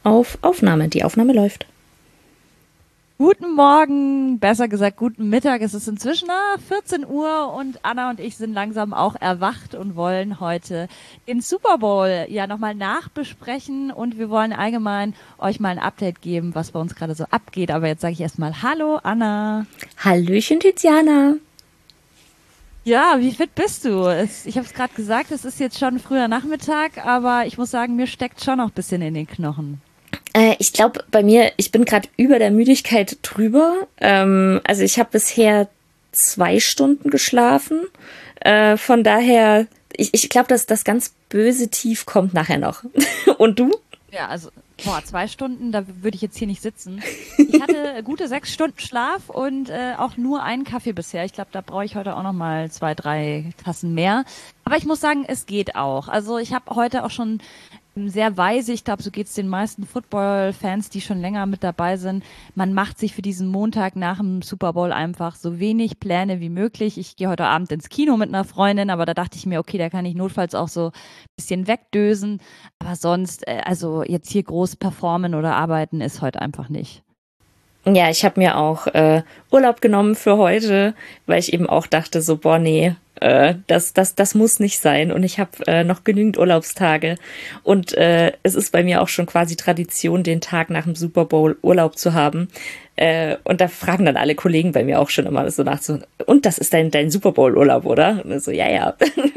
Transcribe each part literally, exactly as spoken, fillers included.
auf Aufnahme. Die Aufnahme läuft. Guten Morgen, besser gesagt guten Mittag. Es ist inzwischen ah, vierzehn Uhr und Anna und ich sind langsam auch erwacht und wollen heute den Super Bowl ja nochmal nachbesprechen und wir wollen allgemein euch mal ein Update geben, was bei uns gerade so abgeht. Aber jetzt sage ich erstmal Hallo Anna. Hallöchen Tiziana. Ja, wie fit bist du? Es, ich habe es gerade gesagt, es ist jetzt schon früher Nachmittag, aber ich muss sagen, mir steckt schon noch ein bisschen in den Knochen. Äh, ich glaube, bei mir, ich bin gerade über der Müdigkeit drüber. Ähm, also ich habe bisher zwei Stunden geschlafen. Äh, von daher, ich, ich glaube, dass das ganz böse Tief kommt nachher noch. Und du? Ja, also, boah, zwei Stunden, da würde ich jetzt hier nicht sitzen. Ich hatte gute sechs Stunden Schlaf und äh, auch nur einen Kaffee bisher. Ich glaube, da brauche ich heute auch noch mal zwei, drei Tassen mehr. Aber ich muss sagen, es geht auch. Also ich habe heute auch schon sehr weise, ich glaube, so geht's den meisten Football-Fans, die schon länger mit dabei sind. Man macht sich für diesen Montag nach dem Super Bowl einfach so wenig Pläne wie möglich. Ich gehe heute Abend ins Kino mit einer Freundin, aber da dachte ich mir, okay, da kann ich notfalls auch so ein bisschen wegdösen. Aber sonst, äh, also jetzt hier groß performen oder arbeiten ist heute einfach nicht. Ja, ich habe mir auch äh, Urlaub genommen für heute, weil ich eben auch dachte, so, boah, nee, äh, das, das, das muss nicht sein. Und ich habe äh, noch genügend Urlaubstage. Und äh, es ist bei mir auch schon quasi Tradition, den Tag nach dem Super Bowl Urlaub zu haben. Äh, und da fragen dann alle Kollegen bei mir auch schon immer so nach so, und das ist dein, dein Super Bowl Urlaub, oder? Und so, ja, ja.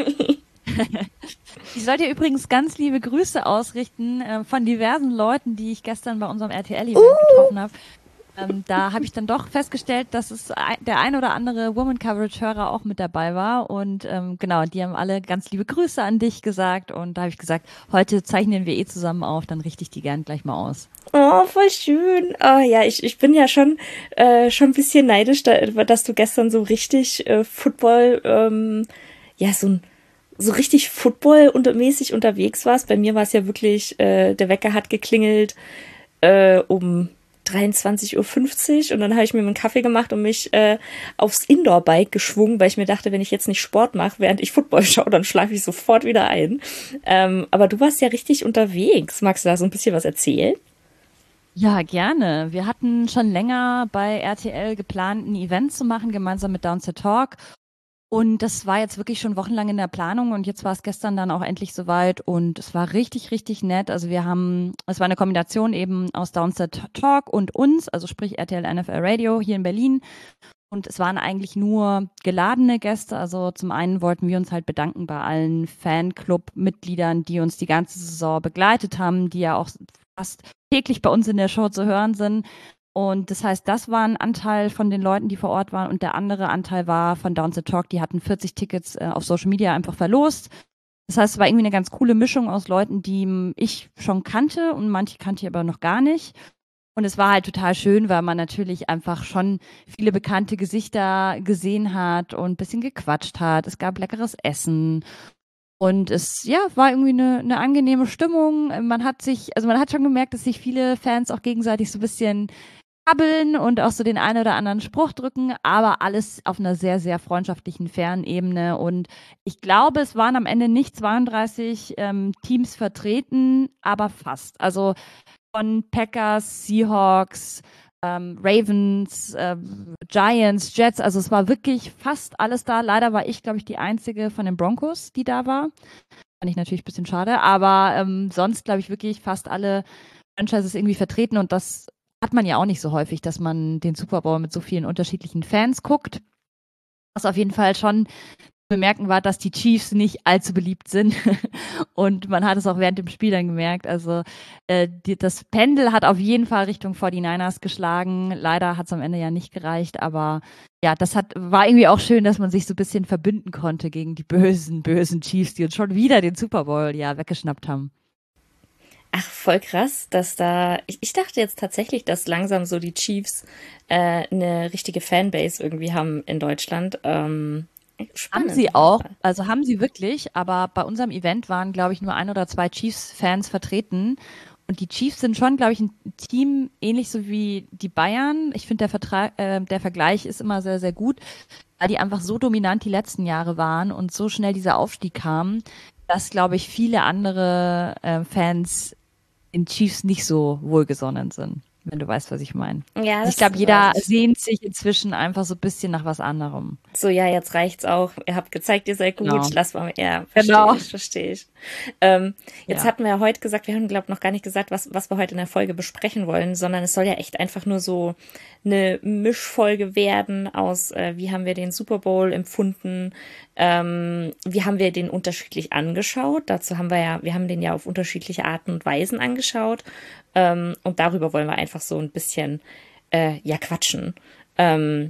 Ich soll dir übrigens ganz liebe Grüße ausrichten äh, von diversen Leuten, die ich gestern bei unserem R T L-Event Uh, getroffen habe. Ähm, da habe ich dann doch festgestellt, dass es ein, der ein oder andere Woman Coverage-Hörer auch mit dabei war. Und ähm, genau, die haben alle ganz liebe Grüße an dich gesagt. Und da habe ich gesagt, heute zeichnen wir eh zusammen auf, dann richte ich die gern gleich mal aus. oh, voll schön. Oh, ja, ich, ich bin ja schon, äh, schon ein bisschen neidisch, da, dass du gestern so richtig äh, Football, ähm, ja, so ein so richtig Football-mäßig unterwegs warst. Bei mir war es ja wirklich, äh, der Wecker hat geklingelt äh, um dreiundzwanzig Uhr fünfzig und dann habe ich mir einen Kaffee gemacht und mich äh, aufs Indoor-Bike geschwungen, weil ich mir dachte, wenn ich jetzt nicht Sport mache, während ich Football schaue, dann schlafe ich sofort wieder ein. Ähm, aber du warst ja richtig unterwegs. Magst du da so ein bisschen was erzählen? Ja, gerne. Wir hatten schon länger bei R T L geplant, ein Event zu machen, gemeinsam mit Downset Talk. Und das war jetzt wirklich schon wochenlang in der Planung und jetzt war es gestern dann auch endlich soweit und es war richtig, richtig nett. Also wir haben, es war eine Kombination eben aus Downset Talk und uns, also sprich R T L N F L Radio hier in Berlin. Und es waren eigentlich nur geladene Gäste. Also zum einen wollten wir uns halt bedanken bei allen Fanclub-Mitgliedern, die uns die ganze Saison begleitet haben, die ja auch fast täglich bei uns in der Show zu hören sind. Und das heißt, das war ein Anteil von den Leuten, die vor Ort waren. Und der andere Anteil war von Down the Talk. Die hatten vierzig Tickets äh, auf Social Media einfach verlost. Das heißt, es war irgendwie eine ganz coole Mischung aus Leuten, die m, ich schon kannte und manche kannte ich aber noch gar nicht. Und es war halt total schön, weil man natürlich einfach schon viele bekannte Gesichter gesehen hat und ein bisschen gequatscht hat. Es gab leckeres Essen. Und es, ja, war irgendwie eine, eine angenehme Stimmung. Man hat sich, also man hat schon gemerkt, dass sich viele Fans auch gegenseitig so ein bisschen kabbeln und auch so den einen oder anderen Spruch drücken, aber alles auf einer sehr, sehr freundschaftlichen, fairen Ebene. Und ich glaube, es waren am Ende nicht zweiunddreißig ähm, Teams vertreten, aber fast. Also von Packers, Seahawks, ähm, Ravens, äh, Giants, Jets, also es war wirklich fast alles da. Leider war ich, glaube ich, die einzige von den Broncos, die da war. Fand ich natürlich ein bisschen schade, aber ähm, sonst, glaube ich, wirklich fast alle Franchises irgendwie vertreten und das hat man ja auch nicht so häufig, dass man den Super Bowl mit so vielen unterschiedlichen Fans guckt. Was auf jeden Fall schon bemerken war, dass die Chiefs nicht allzu beliebt sind. Und man hat es auch während dem Spiel dann gemerkt. Also äh, die, das Pendel hat auf jeden Fall Richtung forty-niners geschlagen. Leider hat es am Ende ja nicht gereicht, aber ja, das hat, war irgendwie auch schön, dass man sich so ein bisschen verbünden konnte gegen die bösen, bösen Chiefs, die uns schon wieder den Super Bowl ja weggeschnappt haben. Ach, voll krass, dass da. Ich, ich dachte jetzt tatsächlich, dass langsam so die Chiefs äh, eine richtige Fanbase irgendwie haben in Deutschland. Ähm, Haben spannend sie auf jeden auch, Fall. also haben sie wirklich, aber bei unserem Event waren, glaube ich, nur ein oder zwei Chiefs-Fans vertreten. Und die Chiefs sind schon, glaube ich, ein Team ähnlich so wie die Bayern. Ich finde, der Vertrag, äh, der Vergleich ist immer sehr, sehr gut, weil die einfach so dominant die letzten Jahre waren und so schnell dieser Aufstieg kam, dass, glaube ich, viele andere äh, Fans den Chiefs nicht so wohlgesonnen sind, wenn du weißt, was ich meine. Ja, Also ich glaube, jeder sehnt sich inzwischen einfach so ein bisschen nach was anderem. So, ja, jetzt reicht's auch. Ihr habt gezeigt, ihr seid gut. Genau. Lass mal, ja, verstehe Genau. ich, verstehe ich. Ähm, jetzt Ja. hatten wir ja heute gesagt, wir haben, glaube ich, noch gar nicht gesagt, was, was wir heute in der Folge besprechen wollen, sondern es soll ja echt einfach nur so eine Mischfolge werden aus, äh, wie haben wir den Super Bowl empfunden, ähm, wie haben wir den unterschiedlich angeschaut. Dazu haben wir ja, wir haben den ja auf unterschiedliche Arten und Weisen angeschaut. Ähm, und darüber wollen wir einfach so ein bisschen, äh, ja, quatschen. Ähm,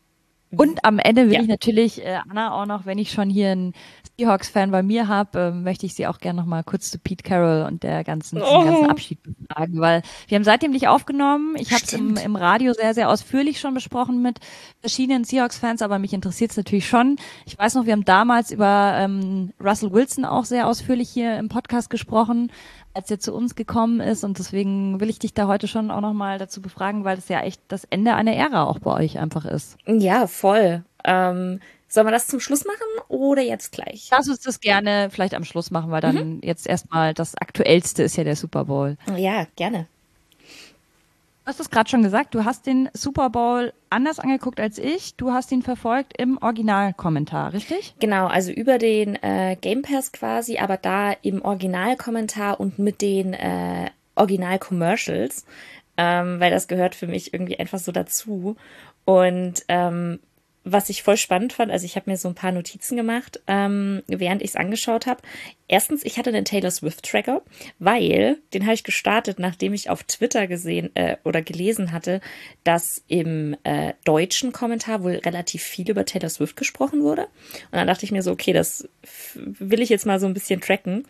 Und am Ende will Ja. ich natürlich äh, Anna auch noch, wenn ich schon hier einen Seahawks-Fan bei mir habe, äh, möchte ich sie auch gerne noch mal kurz zu Pete Carroll und der ganzen, Oh. diesem ganzen Abschied befragen, weil wir haben seitdem nicht aufgenommen. Ich habe es im, Stimmt. im Radio sehr, sehr ausführlich schon besprochen mit verschiedenen Seahawks-Fans, aber mich interessiert es natürlich schon. Ich weiß noch, wir haben damals über ähm, Russell Wilson auch sehr ausführlich hier im Podcast gesprochen, als er zu uns gekommen ist, und deswegen will ich dich da heute schon auch noch mal dazu befragen, weil das ja echt das Ende einer Ära auch bei euch einfach ist. Ja, voll. Ähm, sollen wir das zum Schluss machen oder jetzt gleich? Lass uns das gerne vielleicht am Schluss machen, weil dann mhm. jetzt erstmal das Aktuellste ist ja der Super Bowl. Ja, gerne. Du hast es gerade schon gesagt, du hast den Super Bowl anders angeguckt als ich. Du hast ihn verfolgt im Originalkommentar, richtig? Genau, also über den äh, Game Pass quasi, aber da im Originalkommentar und mit den äh, Original-Commercials, ähm, weil das gehört für mich irgendwie einfach so dazu. Und ähm, was ich voll spannend fand, also ich habe mir so ein paar Notizen gemacht, ähm, während ich es angeschaut habe. Erstens, ich hatte den Taylor Swift-Tracker, weil den habe ich gestartet, nachdem ich auf Twitter gesehen äh, oder gelesen hatte, dass im äh, deutschen Kommentar wohl relativ viel über Taylor Swift gesprochen wurde. Und dann dachte ich mir so, okay, das will ich jetzt mal so ein bisschen tracken.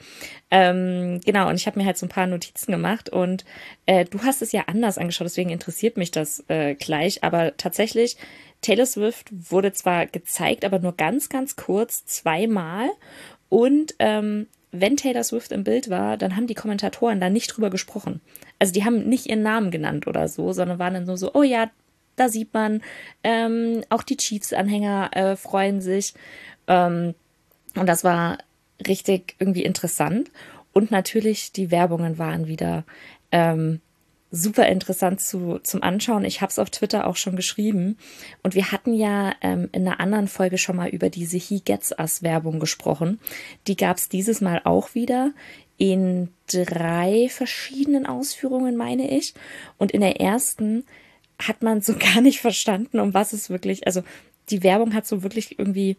Ähm, genau, und ich habe mir halt so ein paar Notizen gemacht und äh, du hast es ja anders angeschaut, deswegen interessiert mich das äh, gleich, aber tatsächlich Taylor Swift wurde zwar gezeigt, aber nur ganz, ganz kurz, zweimal. Und ähm, wenn Taylor Swift im Bild war, dann haben die Kommentatoren da nicht drüber gesprochen. Also die haben nicht ihren Namen genannt oder so, sondern waren dann nur so, oh ja, da sieht man, ähm, auch die Chiefs-Anhänger äh, freuen sich. Ähm, und das war richtig irgendwie interessant. Und natürlich, die Werbungen waren wieder ähm, super interessant zu, zum Anschauen. Ich habe es auf Twitter auch schon geschrieben. Und wir hatten ja ähm, in einer anderen Folge schon mal über diese He Gets Us Werbung gesprochen. Die gab es dieses Mal auch wieder in drei verschiedenen Ausführungen, meine ich. Und in der ersten hat man so gar nicht verstanden, um was es wirklich, also die Werbung hat so wirklich irgendwie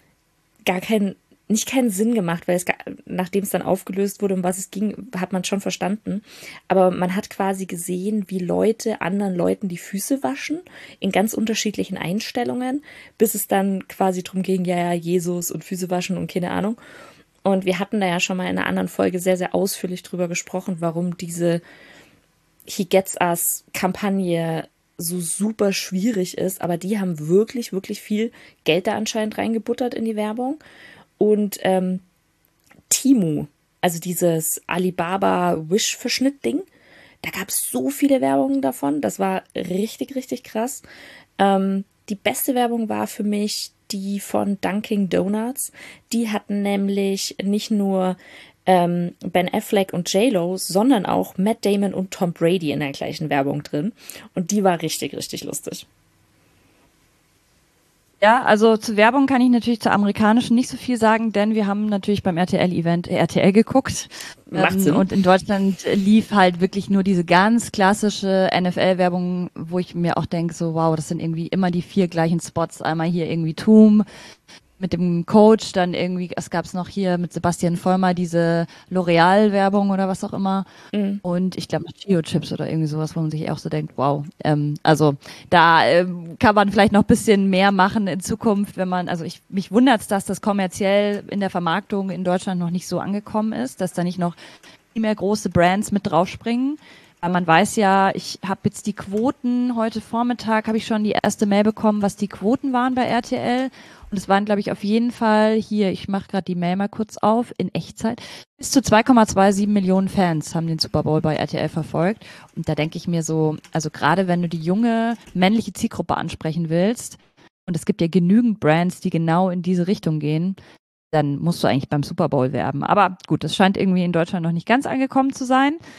gar keinen nicht keinen Sinn gemacht, weil es, nachdem es dann aufgelöst wurde, um was es ging, hat man schon verstanden. Aber man hat quasi gesehen, wie Leute anderen Leuten die Füße waschen, in ganz unterschiedlichen Einstellungen, bis es dann quasi drum ging, ja, ja, Jesus und Füße waschen und keine Ahnung. Und wir hatten da ja schon mal in einer anderen Folge sehr, sehr ausführlich drüber gesprochen, warum diese He Gets Us Kampagne so super schwierig ist. Aber die haben wirklich, wirklich viel Geld da anscheinend reingebuttert in die Werbung. Und ähm, Temu, also dieses Alibaba-Wish-Verschnitt-Ding, da gab es so viele Werbungen davon. Das war richtig, richtig krass. Ähm, die beste Werbung war für mich die von Dunkin' Donuts. Die hatten nämlich nicht nur ähm, Ben Affleck und J-Lo, sondern auch Matt Damon und Tom Brady in der gleichen Werbung drin. Und die war richtig, richtig lustig. Ja, also zur Werbung kann ich natürlich zur amerikanischen nicht so viel sagen, denn wir haben natürlich beim R T L-Event R T L geguckt. Macht Sinn. Und in Deutschland lief halt wirklich nur diese ganz klassische N F L-Werbung, wo ich mir auch denke, so wow, das sind irgendwie immer die vier gleichen Spots. Einmal hier irgendwie Toom mit dem Coach, dann irgendwie, es gab's noch hier mit Sebastian Vollmer diese L'Oreal-Werbung oder was auch immer. Mhm. Und ich glaube noch Chio-Chips oder irgendwie sowas, wo man sich auch so denkt, wow. Ähm, also da ähm, kann man vielleicht noch ein bisschen mehr machen in Zukunft, wenn man, also ich mich wundert's, dass das kommerziell in der Vermarktung in Deutschland noch nicht so angekommen ist, dass da nicht noch viel mehr große Brands mit draufspringen. Weil man weiß ja, ich habe jetzt die Quoten, heute Vormittag habe ich schon die erste Mail bekommen, was die Quoten waren bei R T L. Und es waren, glaube ich, auf jeden Fall hier, ich mache gerade die Mail mal kurz auf, in Echtzeit, bis zu zwei Komma siebenundzwanzig Millionen Fans haben den Super Bowl bei R T L verfolgt. Und da denke ich mir so, also gerade wenn du die junge männliche Zielgruppe ansprechen willst, und es gibt ja genügend Brands, die genau in diese Richtung gehen, dann musst du eigentlich beim Super Bowl werben. Aber gut, das scheint irgendwie in Deutschland noch nicht ganz angekommen zu sein.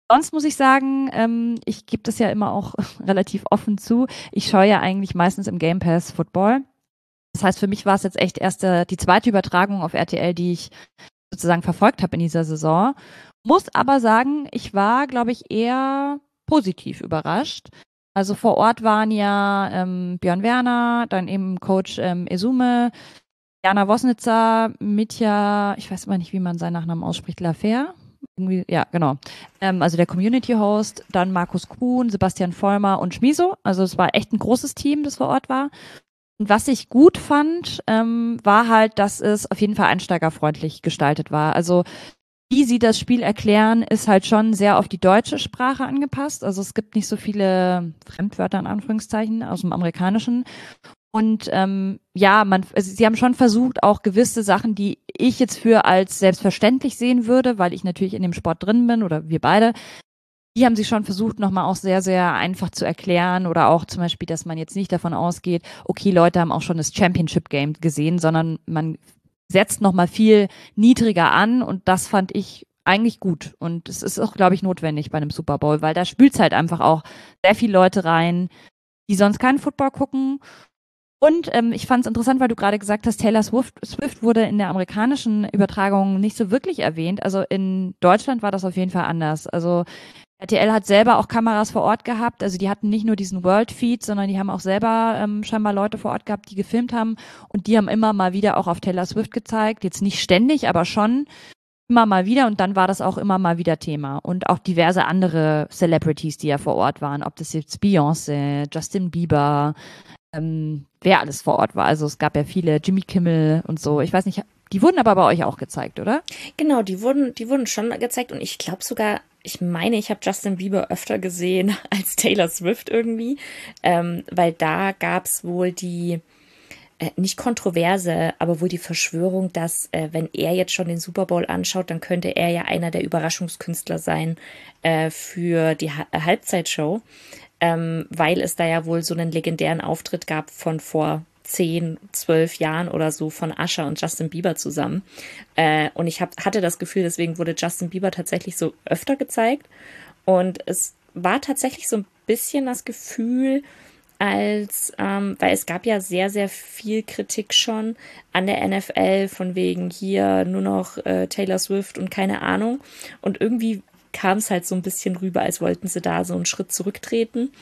Sonst muss ich sagen, ähm, ich gebe das ja immer auch relativ offen zu. Ich schaue ja eigentlich meistens im Game Pass Football. Das heißt, für mich war es jetzt echt erst äh, die zweite Übertragung auf R T L, die ich sozusagen verfolgt habe in dieser Saison. Muss aber sagen, ich war, glaube ich, eher positiv überrascht. Also vor Ort waren ja ähm, Björn Werner, dann eben Coach ähm, Esume, Jana Wosnitzer, Mitja, ich weiß immer nicht, wie man seinen Nachnamen ausspricht, Lafer. Irgendwie, ja, genau. Ähm, also der Community-Host, dann Markus Kuhn, Sebastian Vollmer und Schmiso. Also es war echt ein großes Team, das vor Ort war. Und was ich gut fand, ähm, war halt, dass es auf jeden Fall einsteigerfreundlich gestaltet war. Also wie sie das Spiel erklären, ist halt schon sehr auf die deutsche Sprache angepasst. Also es gibt nicht so viele Fremdwörter in Anführungszeichen aus dem Amerikanischen. Und ähm, ja, man, also sie haben schon versucht, auch gewisse Sachen, die ich jetzt für als selbstverständlich sehen würde, weil ich natürlich in dem Sport drin bin oder wir beide, die haben sie schon versucht, nochmal auch sehr, sehr einfach zu erklären oder auch zum Beispiel, dass man jetzt nicht davon ausgeht, okay, Leute haben auch schon das Championship-Game gesehen, sondern man setzt nochmal viel niedriger an und das fand ich eigentlich gut. Und es ist auch, glaube ich, notwendig bei einem Super Bowl, weil da spült halt einfach auch sehr viele Leute rein, die sonst keinen Football gucken. Und ähm, ich fand es interessant, weil du gerade gesagt hast, Taylor Swift, Swift wurde in der amerikanischen Übertragung nicht so wirklich erwähnt. Also in Deutschland war das auf jeden Fall anders. Also R T L hat selber auch Kameras vor Ort gehabt. Also die hatten nicht nur diesen World Feed, sondern die haben auch selber ähm, scheinbar Leute vor Ort gehabt, die gefilmt haben. Und die haben immer mal wieder auch auf Taylor Swift gezeigt. Jetzt nicht ständig, aber schon immer mal wieder. Und dann war das auch immer mal wieder Thema. Und auch diverse andere Celebrities, die ja vor Ort waren. Ob das jetzt Beyoncé, Justin Bieber, ähm, wer alles vor Ort war. Also es gab ja viele, Jimmy Kimmel und so. Ich weiß nicht, die wurden aber bei euch auch gezeigt, oder? Genau, die wurden, die wurden schon gezeigt und ich glaube sogar, ich meine, ich habe Justin Bieber öfter gesehen als Taylor Swift irgendwie, ähm, weil da gab's wohl die, äh, nicht Kontroverse, aber wohl die Verschwörung, dass äh, wenn er jetzt schon den Super Bowl anschaut, dann könnte er ja einer der Überraschungskünstler sein äh, für die ha- Halbzeitshow. Ähm, weil es da ja wohl so einen legendären Auftritt gab von vor zehn, zwölf Jahren oder so von Usher und Justin Bieber zusammen. Äh, und ich hab, hatte das Gefühl, deswegen wurde Justin Bieber tatsächlich so öfter gezeigt. Und es war tatsächlich so ein bisschen das Gefühl, als, ähm, weil es gab ja sehr, sehr viel Kritik schon an der N F L, von wegen hier nur noch äh, Taylor Swift und keine Ahnung. Und irgendwie kam es halt so ein bisschen rüber, als wollten sie da so einen Schritt zurücktreten.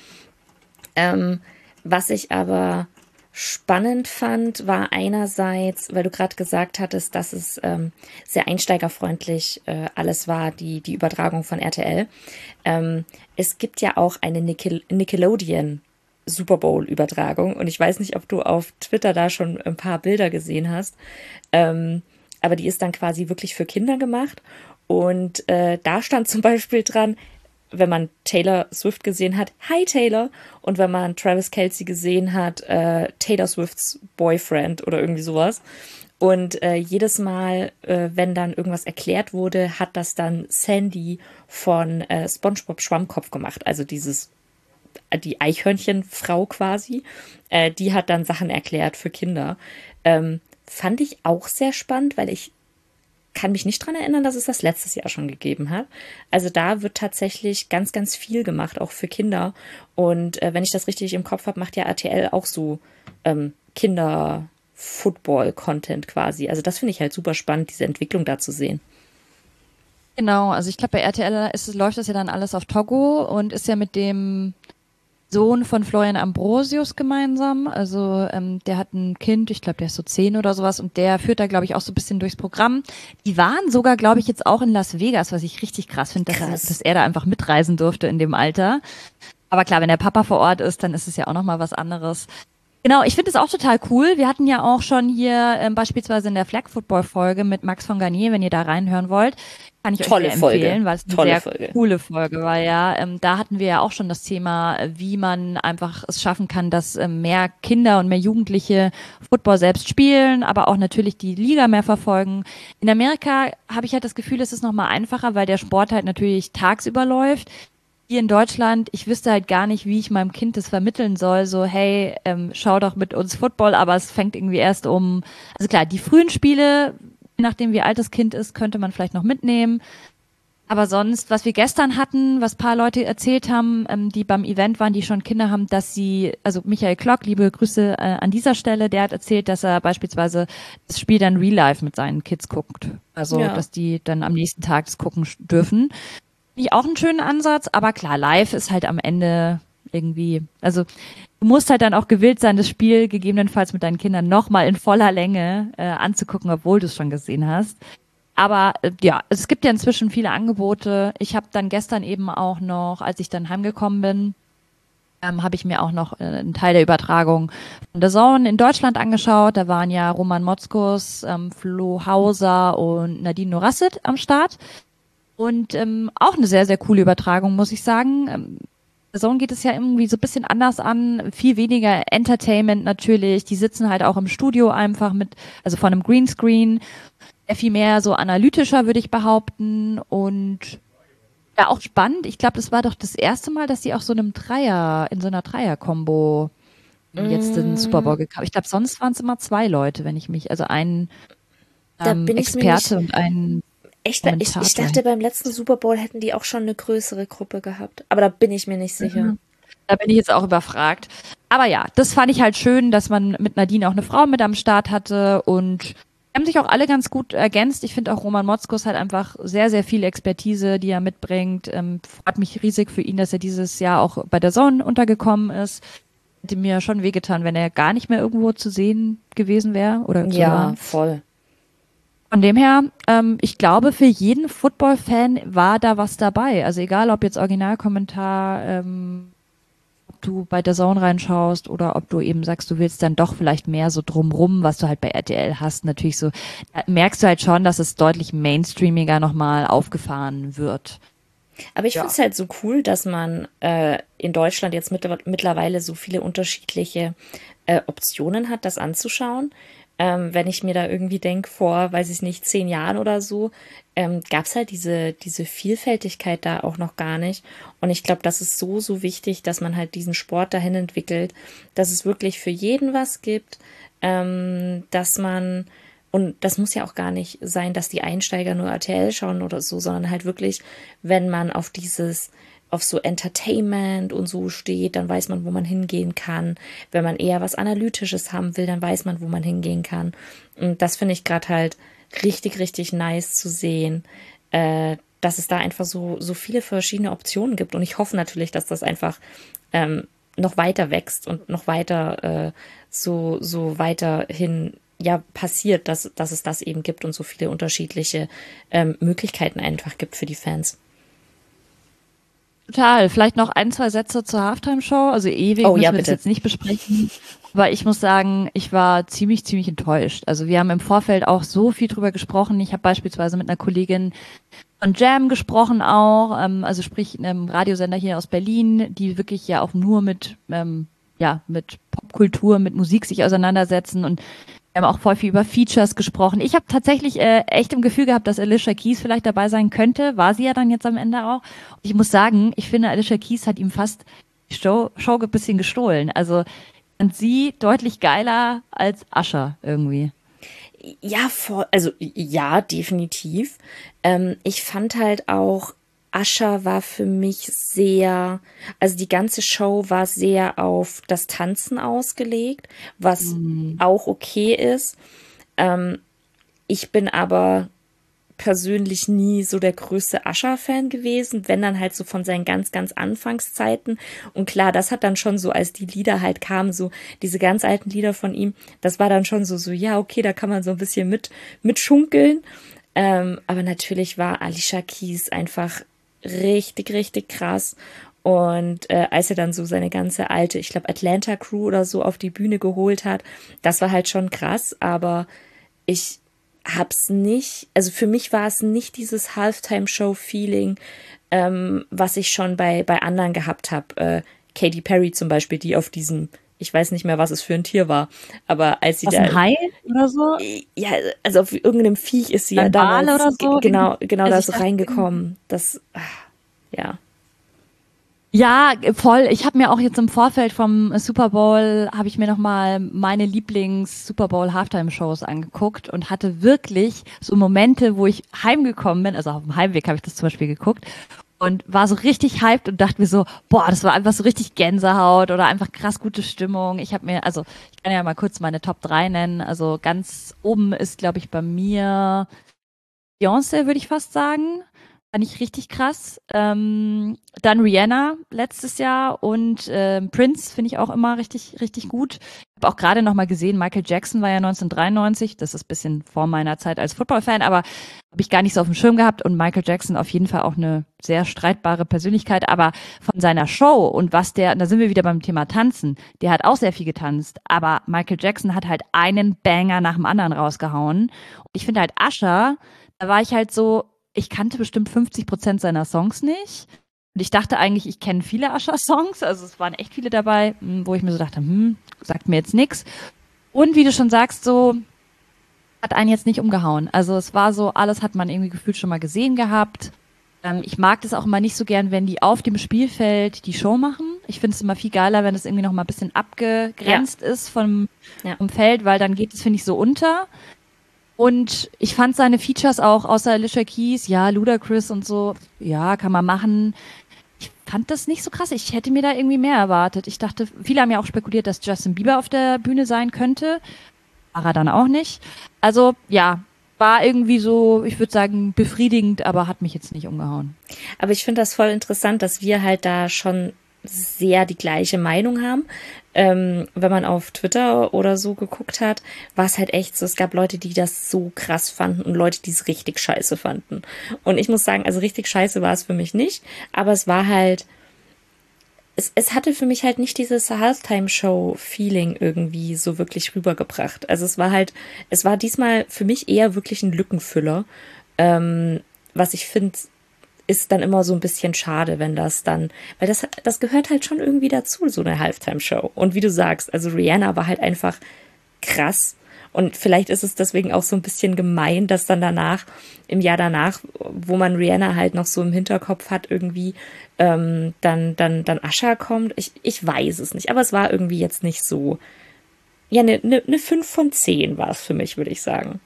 Ähm, was ich aber spannend fand, war einerseits, weil du gerade gesagt hattest, dass es ähm, sehr einsteigerfreundlich äh, alles war, die, die Übertragung von R T L. Ähm, es gibt ja auch eine Nickel- Nickelodeon Super Bowl-Übertragung und ich weiß nicht, ob du auf Twitter da schon ein paar Bilder gesehen hast, ähm, aber die ist dann quasi wirklich für Kinder gemacht. Und äh, da stand zum Beispiel dran, wenn man Taylor Swift gesehen hat, Hi Taylor. Und wenn man Travis Kelce gesehen hat, äh, Taylor Swifts Boyfriend oder irgendwie sowas. Und äh, jedes Mal, äh, wenn dann irgendwas erklärt wurde, hat das dann Sandy von äh, SpongeBob Schwammkopf gemacht. Also dieses, die Eichhörnchenfrau quasi. Äh, die hat dann Sachen erklärt für Kinder. Ähm, fand ich auch sehr spannend, weil ich kann mich nicht dran erinnern, dass es das letztes Jahr schon gegeben hat. Also da wird tatsächlich ganz, ganz viel gemacht, auch für Kinder. Und äh, wenn ich das richtig im Kopf habe, macht ja R T L auch so ähm, Kinder-Football-Content quasi. Also das finde ich halt super spannend, diese Entwicklung da zu sehen. Genau, also ich glaube, bei R T L ist, läuft das ja dann alles auf Togo und ist ja mit dem Sohn von Florian Ambrosius gemeinsam. Also ähm, der hat ein Kind, ich glaube, der ist so zehn oder sowas und der führt da, glaube ich, auch so ein bisschen durchs Programm. Die waren sogar, glaube ich, jetzt auch in Las Vegas, was ich richtig krass finde, dass, er- Krass. dass er da einfach mitreisen durfte in dem Alter. Aber klar, wenn der Papa vor Ort ist, dann ist es ja auch nochmal was anderes. Genau, ich finde es auch total cool. Wir hatten ja auch schon hier ähm, beispielsweise in der Flag Football Folge mit Max von Garnier, wenn ihr da reinhören wollt, kann ich Tolle euch sehr Folge. empfehlen, weil es eine Tolle sehr Folge. coole Folge war. Ja, ähm, da hatten wir ja auch schon das Thema, äh, wie man einfach es schaffen kann, dass ähm, mehr Kinder und mehr Jugendliche Football selbst spielen, aber auch natürlich die Liga mehr verfolgen. In Amerika habe ich halt das Gefühl, es ist noch mal einfacher, weil der Sport halt natürlich tagsüber läuft. Hier in Deutschland, ich wüsste halt gar nicht, wie ich meinem Kind das vermitteln soll, so hey, ähm, schau doch mit uns Football, aber es fängt irgendwie erst um, also klar, die frühen Spiele, je nachdem wie alt das Kind ist, könnte man vielleicht noch mitnehmen. Aber sonst, was wir gestern hatten, was paar Leute erzählt haben, ähm, die beim Event waren, die schon Kinder haben, dass sie, also Michael Klock, liebe Grüße äh, an dieser Stelle, der hat erzählt, dass er beispielsweise das Spiel dann real life mit seinen Kids guckt. Also, ja. dass die dann am nächsten Tag das gucken dürfen. Finde ich auch einen schönen Ansatz, aber klar, live ist halt am Ende irgendwie, also du musst halt dann auch gewillt sein, das Spiel gegebenenfalls mit deinen Kindern nochmal in voller Länge äh, anzugucken, obwohl du es schon gesehen hast. Aber äh, ja, es gibt ja inzwischen viele Angebote. Ich habe dann gestern eben auch noch, als ich dann heimgekommen bin, ähm, habe ich mir auch noch äh, einen Teil der Übertragung von The Zone in Deutschland angeschaut. Da waren ja Roman Motzkus, ähm, Flo Hauser und Nadine Norassit am Start. Und ähm, auch eine sehr, sehr coole Übertragung, muss ich sagen. Ähm, The Zone geht es ja irgendwie so ein bisschen anders an, viel weniger Entertainment natürlich. Die sitzen halt auch im Studio einfach mit, also von einem Greenscreen. Viel mehr so analytischer, würde ich behaupten. Und ja, auch spannend. Ich glaube, das war doch das erste Mal, dass sie auch so einem Dreier, in so einer Dreier-Kombo mm. jetzt den Super Bowl gekauft. Ich glaube, sonst waren es immer zwei Leute, wenn ich mich, also ein ähm, Experte und ein Echt? Ich, ich dachte, beim letzten Super Bowl hätten die auch schon eine größere Gruppe gehabt. Aber da bin ich mir nicht sicher. Mhm. Da bin ich jetzt auch überfragt. Aber ja, das fand ich halt schön, dass man mit Nadine auch eine Frau mit am Start hatte und haben sich auch alle ganz gut ergänzt. Ich finde auch Roman Motzkus hat einfach sehr, sehr viel Expertise, die er mitbringt. Ähm, freut mich riesig für ihn, dass er dieses Jahr auch bei der Zone untergekommen ist. Hätte mir schon wehgetan, wenn er gar nicht mehr irgendwo zu sehen gewesen wäre. Oder ja, hören. Voll. Von dem her, ähm, ich glaube, für jeden Football-Fan war da was dabei. Also egal, ob jetzt Originalkommentar, ähm, du bei der Zone reinschaust oder ob du eben sagst, du willst dann doch vielleicht mehr so drumrum, was du halt bei R T L hast, natürlich so, da merkst du halt schon, dass es deutlich mainstreamiger nochmal aufgefahren wird. Aber ich ja. finde es halt so cool, dass man äh, in Deutschland jetzt mit, mittlerweile so viele unterschiedliche äh, Optionen hat, das anzuschauen. Ähm, wenn ich mir da irgendwie denke, vor, weiß ich nicht, zehn Jahren oder so, ähm, gab es halt diese, diese Vielfältigkeit da auch noch gar nicht. Und ich glaube, das ist so, so wichtig, dass man halt diesen Sport dahin entwickelt, dass es wirklich für jeden was gibt, ähm, dass man, und das muss ja auch gar nicht sein, dass die Einsteiger nur R T L schauen oder so, sondern halt wirklich, wenn man auf dieses auf so Entertainment und so steht, dann weiß man, wo man hingehen kann. Wenn man eher was Analytisches haben will, dann weiß man, wo man hingehen kann. Und das finde ich gerade halt richtig, richtig nice zu sehen, äh, dass es da einfach so, so viele verschiedene Optionen gibt. Und ich hoffe natürlich, dass das einfach ähm, noch weiter wächst und noch weiter äh, so, so weiterhin ja passiert, dass, dass es das eben gibt und so viele unterschiedliche ähm, Möglichkeiten einfach gibt für die Fans. Total. Vielleicht noch ein, zwei Sätze zur Halftime-Show. Also ewig oh, müssen ja, wir bitte. das jetzt nicht besprechen. Aber ich muss sagen, ich war ziemlich, ziemlich enttäuscht. Also wir haben im Vorfeld auch so viel drüber gesprochen. Ich habe beispielsweise mit einer Kollegin von Jam gesprochen auch, ähm, also sprich einem Radiosender hier aus Berlin, die wirklich ja auch nur mit, ähm, ja, mit Popkultur, mit Musik sich auseinandersetzen und wir haben auch voll viel über Features gesprochen. Ich habe tatsächlich äh, echt im Gefühl gehabt, dass Alicia Keys vielleicht dabei sein könnte. War sie ja dann jetzt am Ende auch. Und ich muss sagen, ich finde, Alicia Keys hat ihm fast die Show, Show ein bisschen gestohlen. Also und sie deutlich geiler als Usher irgendwie. Ja, voll, also ja, definitiv. Ähm, ich fand halt auch, Usher war für mich sehr, also die ganze Show war sehr auf das Tanzen ausgelegt, was mhm. auch okay ist. Ähm, ich bin aber persönlich nie so der größte Usher-Fan gewesen, wenn dann halt so von seinen ganz, ganz Anfangszeiten. Und klar, das hat dann schon so, als die Lieder halt kamen, so diese ganz alten Lieder von ihm, das war dann schon so, so ja, okay, da kann man so ein bisschen mit, mitschunkeln. Ähm, aber natürlich war Alicia Keys einfach richtig, richtig krass. Und äh, als er dann so seine ganze alte, ich glaube Atlanta Crew oder so auf die Bühne geholt hat, das war halt schon krass, aber ich hab's nicht, also für mich war es nicht dieses Halftime-Show-Feeling, ähm, was ich schon bei, bei anderen gehabt habe. Äh, Katy Perry zum Beispiel, die auf diesem, ich weiß nicht mehr, was es für ein Tier war, aber als sie was da... ein Hai oder so? Ja, also auf irgendeinem Viech ist sie ein ja damals Wal oder so? Genau, genau also da so reingekommen. Das, ach, ja. Ja, voll. Ich habe mir auch jetzt im Vorfeld vom Super Bowl, habe ich mir nochmal meine Lieblings-Super Bowl Halftime-Shows angeguckt und hatte wirklich so Momente, wo ich heimgekommen bin, also auf dem Heimweg habe ich das zum Beispiel geguckt und war so richtig hyped und dachte mir so, boah, das war einfach so richtig Gänsehaut oder einfach krass gute Stimmung. Ich habe mir, also ich kann ja mal kurz meine Top drei nennen. Also ganz oben ist, glaube ich, bei mir Beyoncé, würde ich fast sagen. Fand ich richtig krass. Ähm, dann Rihanna letztes Jahr und ähm, Prince finde ich auch immer richtig, richtig gut. Ich habe auch gerade noch mal gesehen, Michael Jackson war ja neunzehnhundertdreiundneunzig. Das ist ein bisschen vor meiner Zeit als Football-Fan, aber habe ich gar nicht so auf dem Schirm gehabt. Und Michael Jackson auf jeden Fall auch eine sehr streitbare Persönlichkeit. Aber von seiner Show und was der, da sind wir wieder beim Thema Tanzen, der hat auch sehr viel getanzt. Aber Michael Jackson hat halt einen Banger nach dem anderen rausgehauen. Und ich finde halt Usher, da war ich halt so, ich kannte bestimmt fünfzig Prozent seiner Songs nicht. Und ich dachte eigentlich, ich kenne viele Usher-Songs. Also es waren echt viele dabei, wo ich mir so dachte, hm, sagt mir jetzt nix. Und wie du schon sagst, so hat einen jetzt nicht umgehauen. Also es war so, alles hat man irgendwie gefühlt schon mal gesehen gehabt. Ähm, ich mag das auch immer nicht so gern, wenn die auf dem Spielfeld die Show machen. Ich finde es immer viel geiler, wenn es irgendwie noch mal ein bisschen abgegrenzt ja. ist vom, ja. vom Feld, weil dann geht es, finde ich, so unter. Und ich fand seine Features auch, außer Alicia Keys, ja, Ludacris und so, ja, kann man machen. Ich fand das nicht so krass. Ich hätte mir da irgendwie mehr erwartet. Ich dachte, viele haben ja auch spekuliert, dass Justin Bieber auf der Bühne sein könnte. War er dann auch nicht. Also, ja, war irgendwie so, ich würde sagen, befriedigend, aber hat mich jetzt nicht umgehauen. Aber ich finde das voll interessant, dass wir halt da schon sehr die gleiche Meinung haben. Ähm, wenn man auf Twitter oder so geguckt hat, war es halt echt so, es gab Leute, die das so krass fanden und Leute, die es richtig scheiße fanden. Und ich muss sagen, also richtig scheiße war es für mich nicht, aber es war halt, es, es hatte für mich halt nicht dieses Halftime-Show-Feeling irgendwie so wirklich rübergebracht. Also es war halt, es war diesmal für mich eher wirklich ein Lückenfüller, ähm, was ich finde, ist dann immer so ein bisschen schade, wenn das dann, weil das, das gehört halt schon irgendwie dazu, so eine Halftime-Show. Und wie du sagst, also Rihanna war halt einfach krass. Und vielleicht ist es deswegen auch so ein bisschen gemein, dass dann danach, im Jahr danach, wo man Rihanna halt noch so im Hinterkopf hat, irgendwie, ähm, dann, dann, dann Usher kommt. Ich, ich weiß es nicht, aber es war irgendwie jetzt nicht so, ja, eine ne, ne fünf von zehn war es für mich, würde ich sagen.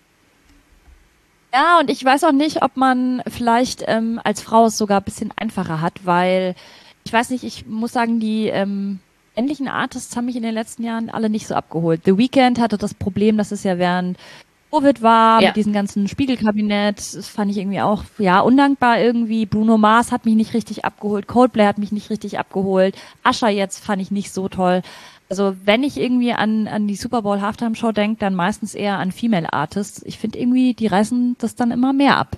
Ja, und ich weiß auch nicht, ob man vielleicht ähm, als Frau es sogar ein bisschen einfacher hat, weil ich weiß nicht, ich muss sagen, die ähm, männlichen Artists haben mich in den letzten Jahren alle nicht so abgeholt. The Weeknd hatte das Problem, dass es ja während Covid war, ja. mit diesem ganzen Spiegelkabinett. Das fand ich irgendwie auch, ja, undankbar irgendwie. Bruno Mars hat mich nicht richtig abgeholt. Coldplay hat mich nicht richtig abgeholt. Usher jetzt fand ich nicht so toll. Also wenn ich irgendwie an, an die Super Bowl Halftime Show denke, dann meistens eher an Female Artists. Ich finde irgendwie, die reißen das dann immer mehr ab.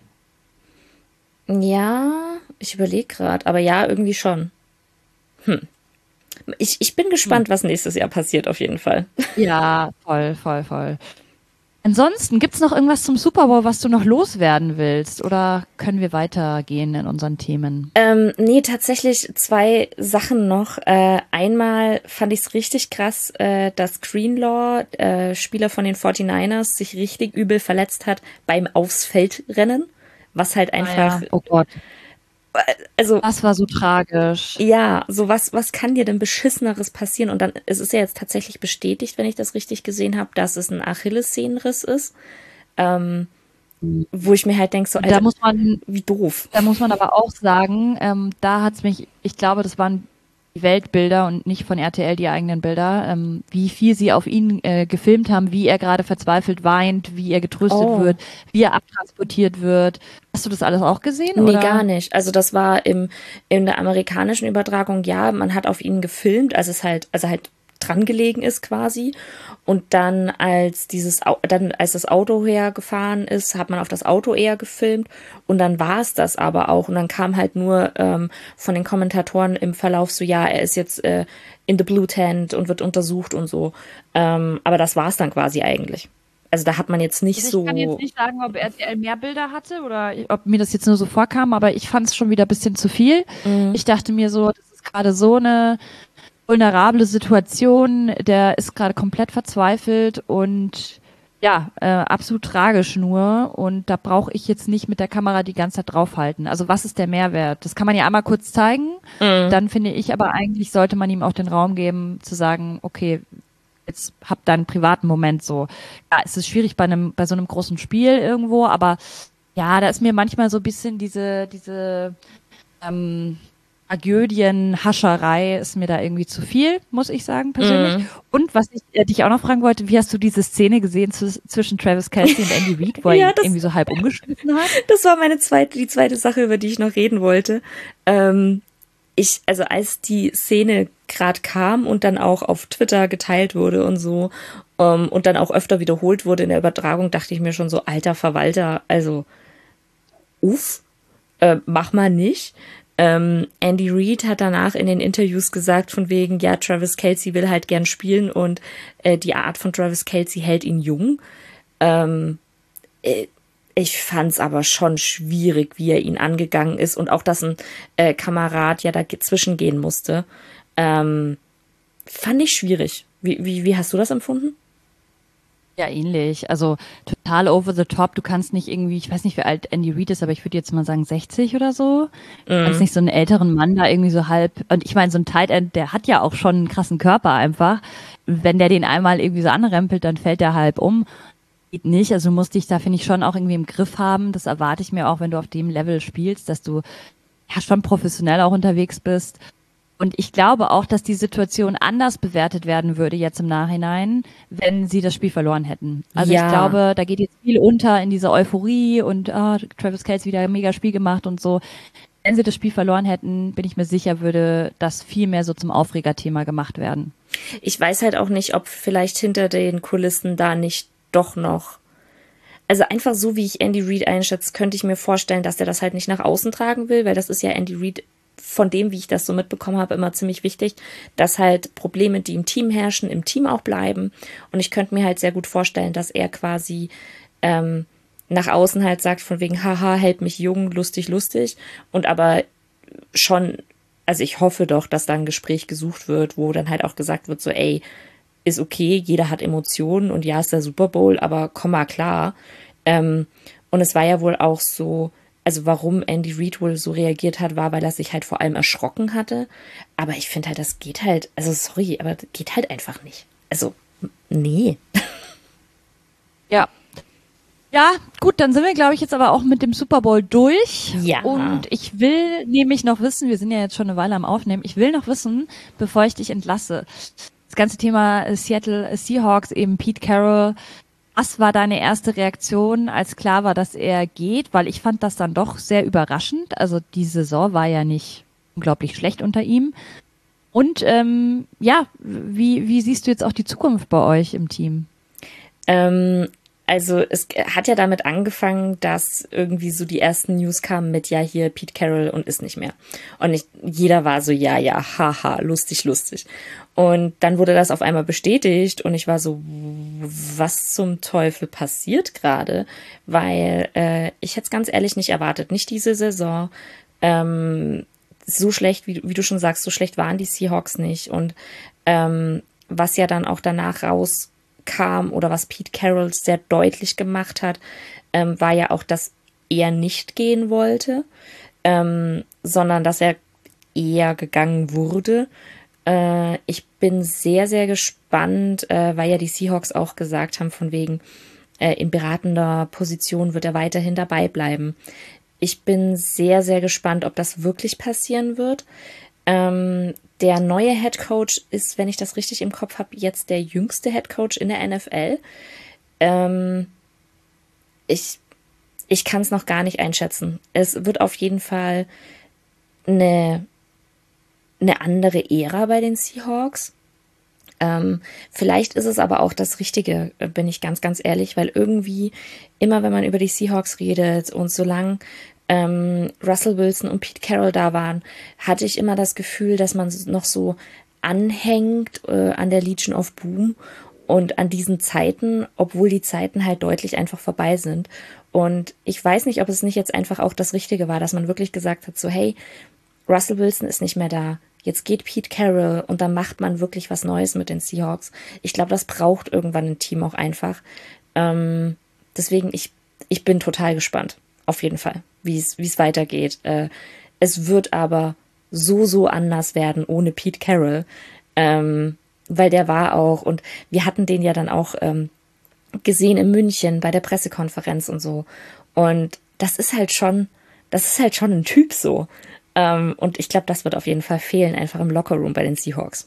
Ja, ich überlege gerade, aber ja, irgendwie schon. Hm. Ich, ich bin gespannt, hm. was nächstes Jahr passiert, auf jeden Fall. Ja, voll, voll, voll. Ansonsten, gibt's noch irgendwas zum Super Bowl, was du noch loswerden willst? Oder können wir weitergehen in unseren Themen? Ähm, nee, tatsächlich zwei Sachen noch. Äh, einmal fand ich es richtig krass, äh, dass Greenlaw, äh, Spieler von den forty-niners, sich richtig übel verletzt hat beim Aufsfeldrennen. Was halt einfach... Ah ja. Oh Gott. Also, das war so tragisch. Ja, so was, was kann dir denn Beschisseneres passieren? Und dann, es ist ja jetzt tatsächlich bestätigt, wenn ich das richtig gesehen habe, dass es ein Achillessehnenriss ist. Ähm, wo ich mir halt denke, so, Alter, da muss man, wie doof. Da muss man aber auch sagen, ähm, da hat's mich, ich glaube, das waren die Weltbilder und nicht von R T L die eigenen Bilder, ähm, wie viel sie auf ihn äh, gefilmt haben, wie er gerade verzweifelt weint, wie er getröstet oh. wird, wie er abtransportiert wird. Hast du das alles auch gesehen? Nee, oder? Gar nicht. Also das war im in der amerikanischen Übertragung, ja, man hat auf ihn gefilmt, als es halt, also halt dran gelegen ist quasi. Und dann, als dieses, dann, als das Auto hergefahren ist, hat man auf das Auto eher gefilmt. Und dann war es das aber auch. Und dann kam halt nur ähm, von den Kommentatoren im Verlauf so, ja, er ist jetzt äh, in the Blue Tent und wird untersucht und so. Ähm, aber das war es dann quasi eigentlich. Also da hat man jetzt nicht also so... Ich kann jetzt nicht sagen, ob R T L mehr Bilder hatte oder ob mir das jetzt nur so vorkam, aber ich fand es schon wieder ein bisschen zu viel. Mhm. Ich dachte mir so, das ist gerade so eine vulnerable Situation, der ist gerade komplett verzweifelt und Ja, äh, absolut tragisch nur. Und da brauche ich jetzt nicht mit der Kamera die ganze Zeit draufhalten. Also was ist der Mehrwert? Das kann man ja einmal kurz zeigen. Mhm. Dann finde ich aber eigentlich sollte man ihm auch den Raum geben, zu sagen, okay, jetzt hab da einen privaten Moment so. Ja, es ist schwierig bei einem, bei so einem großen Spiel irgendwo, aber ja, da ist mir manchmal so ein bisschen diese, diese ähm, Tragödien-Hascherei ist mir da irgendwie zu viel, muss ich sagen, persönlich. Mhm. Und was ich äh, dich auch noch fragen wollte, wie hast du diese Szene gesehen zu, zwischen Travis Kelce und Andy Reid, wo er Ja, ihn das, irgendwie so halb umgeschmissen hat? das war meine zweite, die zweite Sache, über die ich noch reden wollte. Ähm, ich, also als die Szene gerade kam und dann auch auf Twitter geteilt wurde und so, ähm, und dann auch öfter wiederholt wurde in der Übertragung, dachte ich mir schon so, alter Verwalter, also uff, äh, mach mal nicht. Ähm, Andy Reid hat danach in den Interviews gesagt, von wegen, ja, Travis Kelce will halt gern spielen und äh, die Art von Travis Kelce hält ihn jung. Ähm, äh, ich fand's aber schon schwierig, wie er ihn angegangen ist und auch, dass ein äh, Kamerad ja dazwischen gehen musste. Ähm, fand ich schwierig. Wie, wie, wie hast du das empfunden? Ja, ähnlich. Also total over the top. Du kannst nicht irgendwie, ich weiß nicht, wie alt Andy Reid ist, aber ich würde jetzt mal sagen sechzig oder so. Du kannst Mm. nicht so einen älteren Mann da irgendwie so halb, und ich meine, so ein Tight End, der hat ja auch schon einen krassen Körper einfach. Wenn der den einmal irgendwie so anrempelt, dann fällt der halb um. Geht nicht. Also du musst dich da, finde ich, schon auch irgendwie im Griff haben. Das erwarte ich mir auch, wenn du auf dem Level spielst, dass du ja schon professionell auch unterwegs bist. Und ich glaube auch, dass die Situation anders bewertet werden würde jetzt im Nachhinein, wenn sie das Spiel verloren hätten. Also ich Ja, glaube, da geht jetzt viel unter in dieser Euphorie und ah, Travis Kelce wieder ein mega Spiel gemacht und so. Wenn sie das Spiel verloren hätten, bin ich mir sicher, würde das viel mehr so zum Aufregerthema gemacht werden. ich weiß halt auch nicht, ob vielleicht hinter den Kulissen da nicht doch noch. Also einfach so, wie ich Andy Reid einschätze, könnte ich mir vorstellen, dass er das halt nicht nach außen tragen will, weil das ist ja Andy Reid von dem, wie ich das so mitbekommen habe, immer ziemlich wichtig, dass halt Probleme, die im Team herrschen, im Team auch bleiben. Und ich könnte mir halt sehr gut vorstellen, dass er quasi ähm, nach außen halt sagt, von wegen, haha, hält mich jung, lustig, lustig. Und aber schon, also ich hoffe doch, dass da ein Gespräch gesucht wird, wo dann halt auch gesagt wird, so, ey, ist okay, jeder hat Emotionen und ja, ist der Super Bowl, aber komm mal klar. Ähm, und es war ja wohl auch so, also warum Andy Reid wohl so reagiert hat, war, weil er sich halt vor allem erschrocken hatte. Aber ich finde halt, das geht halt, also sorry, aber das geht halt einfach nicht. Also, nee. Ja. Ja, gut, dann sind wir, glaube ich, jetzt aber auch mit dem Super Bowl durch. Ja. Und ich will nämlich noch wissen, wir sind ja jetzt schon eine Weile am Aufnehmen, ich will noch wissen, bevor ich dich entlasse, das ganze Thema Seattle Seahawks, eben Pete Carroll, was war deine erste Reaktion, als klar war, dass er geht? Weil ich fand das dann doch sehr überraschend. Also die Saison war ja nicht unglaublich schlecht unter ihm. Und ähm, ja, wie, wie siehst du jetzt auch die Zukunft bei euch im Team? Ähm, also es hat ja damit angefangen, dass irgendwie so die ersten News kamen mit, ja, hier Pete Carroll und ist nicht mehr. Und ich, jeder war so, ja, ja, haha, lustig, lustig. Und dann wurde das auf einmal bestätigt und ich war so, was zum Teufel passiert gerade? Weil äh, ich hätte es ganz ehrlich nicht erwartet, nicht diese Saison. Ähm, so schlecht, wie, wie du schon sagst, so schlecht waren die Seahawks nicht. Und ähm, was ja dann auch danach raus kam oder was Pete Carroll sehr deutlich gemacht hat, ähm, war ja auch, dass er nicht gehen wollte, ähm, sondern dass er eher gegangen wurde. Äh, ich bin sehr, sehr gespannt, äh, weil ja die Seahawks auch gesagt haben, von wegen äh, in beratender Position wird er weiterhin dabei bleiben. Ich bin sehr, sehr gespannt, ob das wirklich passieren wird. Ähm, der neue Head Coach ist, wenn ich das richtig im Kopf habe, jetzt der jüngste Head Coach in der N F L. Ähm, ich ich kann es noch gar nicht einschätzen. Es wird auf jeden Fall eine, eine andere Ära bei den Seahawks. Ähm, vielleicht ist es aber auch das Richtige, bin ich ganz, ganz ehrlich, weil irgendwie immer, wenn man über die Seahawks redet und solange ähm, Russell Wilson und Pete Carroll da waren, hatte ich immer das Gefühl, dass man noch so anhängt äh, an der Legion of Boom und an diesen Zeiten, obwohl die Zeiten halt deutlich einfach vorbei sind. Und ich weiß nicht, ob es nicht jetzt einfach auch das Richtige war, dass man wirklich gesagt hat, so hey, Russell Wilson ist nicht mehr da. Jetzt geht Pete Carroll und dann macht man wirklich was Neues mit den Seahawks. Ich glaube, das braucht irgendwann ein Team auch einfach. Ähm, deswegen, ich, ich bin total gespannt. Auf jeden Fall, wie es, wie es weitergeht. Äh, es wird aber so, so anders werden ohne Pete Carroll. Ähm, weil der war auch, und wir hatten den ja dann auch ähm, gesehen in München bei der Pressekonferenz und so. Und das ist halt schon, das ist halt schon ein Typ so. Ähm, und ich glaube, das wird auf jeden Fall fehlen, einfach im Lockerroom bei den Seahawks.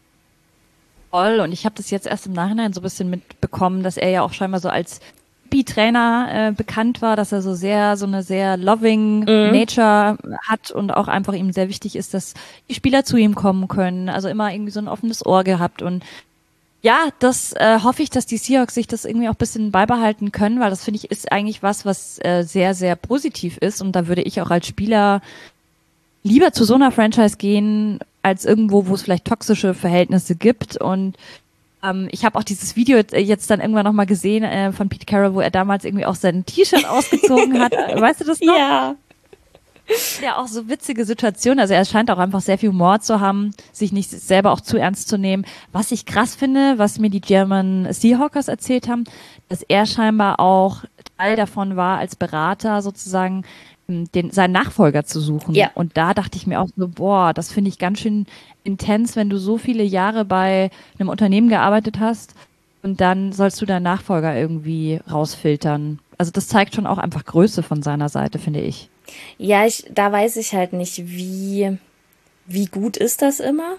Voll. Und ich habe das jetzt erst im Nachhinein so ein bisschen mitbekommen, dass er ja auch scheinbar so als B-Trainer äh, bekannt war, dass er so sehr, so eine sehr loving Mhm. Nature hat und auch einfach ihm sehr wichtig ist, dass die Spieler zu ihm kommen können. Also immer irgendwie so ein offenes Ohr gehabt. Und ja, das äh, hoffe ich, dass die Seahawks sich das irgendwie auch ein bisschen beibehalten können, weil das finde ich ist eigentlich was, was äh, sehr, sehr positiv ist. Und da würde ich auch als Spieler lieber zu so einer Franchise gehen, als irgendwo, wo es vielleicht toxische Verhältnisse gibt. Und ähm, ich habe auch dieses Video jetzt, jetzt dann irgendwann nochmal gesehen äh, von Pete Carroll, wo er damals irgendwie auch sein T-Shirt ausgezogen hat. Weißt du das noch? Ja. Ja, auch so witzige Situation. Also er scheint auch einfach sehr viel Humor zu haben, sich nicht selber auch zu ernst zu nehmen. Was ich krass finde, was mir die German Seahawkers erzählt haben, dass er scheinbar auch Teil davon war, als Berater sozusagen den, seinen Nachfolger zu suchen. Ja. Und da dachte ich mir auch so, boah, das finde ich ganz schön intens, wenn du so viele Jahre bei einem Unternehmen gearbeitet hast und dann sollst du deinen Nachfolger irgendwie rausfiltern. Also das zeigt schon auch einfach Größe von seiner Seite, finde ich. Ja, ich, da weiß ich halt nicht, wie, wie gut ist das immer.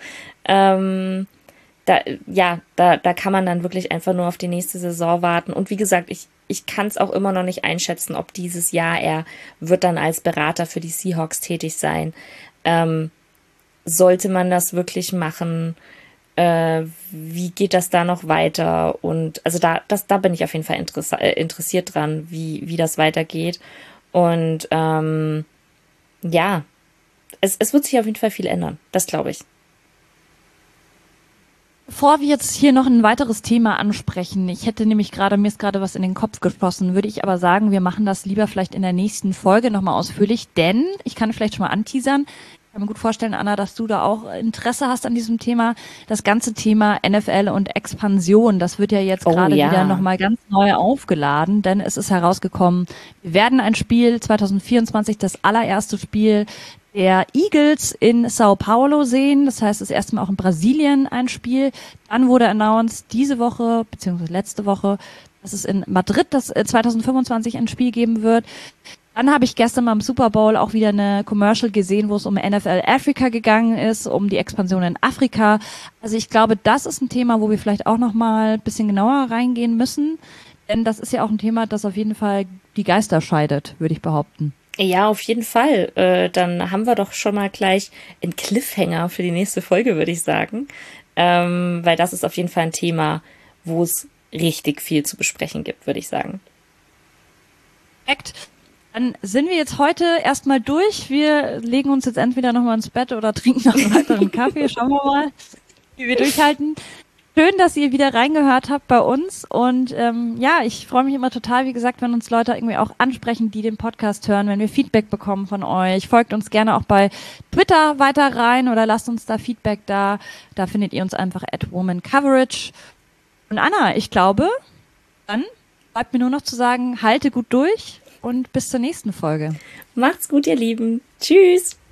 ähm, da, ja, da, da kann man dann wirklich einfach nur auf die nächste Saison warten. Und wie gesagt, ich, ich kann es auch immer noch nicht einschätzen, ob dieses Jahr er wird dann als Berater für die Seahawks tätig sein. Ähm, sollte man das wirklich machen? Äh, wie geht das da noch weiter? Und also da, das, da bin ich auf jeden Fall interess äh, interessiert dran, wie, wie das weitergeht. Und ähm, ja, es, es wird sich auf jeden Fall viel ändern. Das glaube ich. Bevor wir jetzt hier noch ein weiteres Thema ansprechen, ich hätte nämlich gerade, mir ist gerade was in den Kopf geschossen, würde ich aber sagen, wir machen das lieber vielleicht in der nächsten Folge nochmal ausführlich, denn ich kann vielleicht schon mal anteasern, ich kann mir gut vorstellen, Anna, dass du da auch Interesse hast an diesem Thema, das ganze Thema N F L und Expansion, das wird ja jetzt Oh, gerade ja. wieder nochmal ganz neu aufgeladen, denn es ist herausgekommen, wir werden ein Spiel zwanzig vierundzwanzig, das allererste Spiel der Eagles in Sao Paulo sehen. Das heißt, das erste Mal auch in Brasilien ein Spiel. Dann wurde announced diese Woche, beziehungsweise letzte Woche, dass es in Madrid das zwanzig fünfundzwanzig ein Spiel geben wird. Dann habe ich gestern beim Super Bowl auch wieder eine Commercial gesehen, wo es um N F L Africa gegangen ist, um die Expansion in Afrika. Also ich glaube, das ist ein Thema, wo wir vielleicht auch noch mal ein bisschen genauer reingehen müssen. Denn das ist ja auch ein Thema, das auf jeden Fall die Geister scheidet, würde ich behaupten. Ja, auf jeden Fall. Äh, dann haben wir doch schon mal gleich einen Cliffhanger für die nächste Folge, würde ich sagen. Ähm, weil das ist auf jeden Fall ein Thema, wo es richtig viel zu besprechen gibt, würde ich sagen. Perfekt. Dann sind wir jetzt heute erstmal durch. Wir legen uns jetzt entweder nochmal ins Bett oder trinken noch einen weiteren Kaffee. Schauen wir mal, wie wir durchhalten. Schön, dass ihr wieder reingehört habt bei uns und ähm, ja, ich freue mich immer total, wie gesagt, wenn uns Leute irgendwie auch ansprechen, die den Podcast hören, wenn wir Feedback bekommen von euch. Folgt uns gerne auch bei Twitter weiter rein oder lasst uns da Feedback da. Da findet ihr uns einfach at womancoverage. Und Anna, ich glaube, dann bleibt mir nur noch zu sagen, halte gut durch und bis zur nächsten Folge. Macht's gut, ihr Lieben. Tschüss.